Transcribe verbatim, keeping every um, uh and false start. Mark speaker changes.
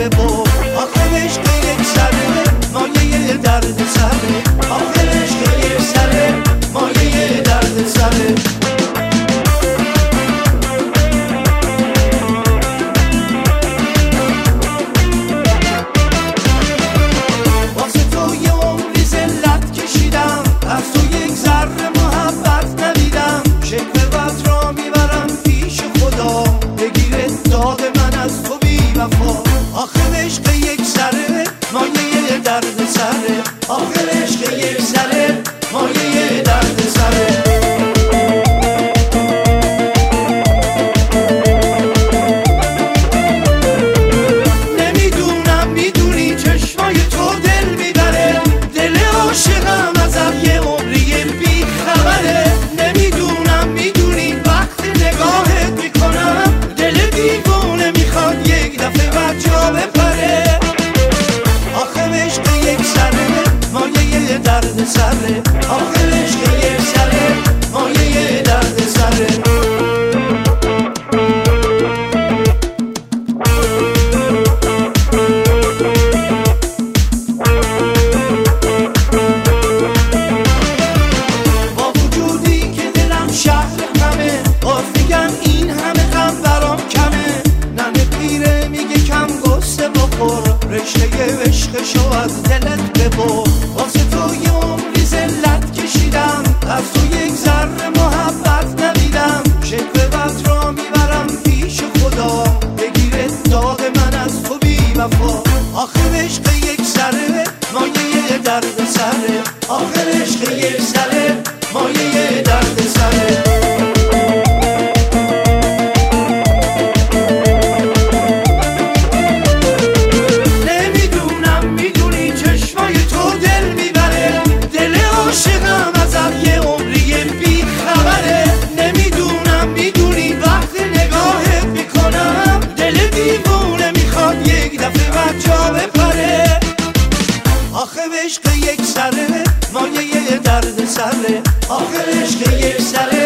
Speaker 1: ببر. آخر عشق یک سره مایه درد سره. آخر عشق یک سره مایه درد سره. آخر عشق یک سره مایه درد سره. آخر عشق یک سره مایه درد سره. نمیدونم میدونی چشمای تو دل میبره. دل عاشقم ازت یه عمری بی خبره. نمیدونم میدونی وقتی نگاهت میکنم دل دیوونه میخواد یک دفعه بجا بپره. آخر عشق یک سره مایه درد سره. آخر عشق یک سره مایه درد سره. با وجودی که دلم شهر غمه، باز میگم این همه غم برام کمه. ننه پیره میگه کم گسته بخور، رشته عشقشو از دلت ببر. واسه تو یه عمری ذلت کشیدم، از تو یک ذره محبت ندیدم. شکوه بد را میبرم پیش خدا، بگیره داغ من از تو بی وفا. آخر عشق یک سره مایه درد سره. آخر عشق یک سره مایه درد سره. آخر عشق یک سره مایه درد سره. آخر عشق یک سره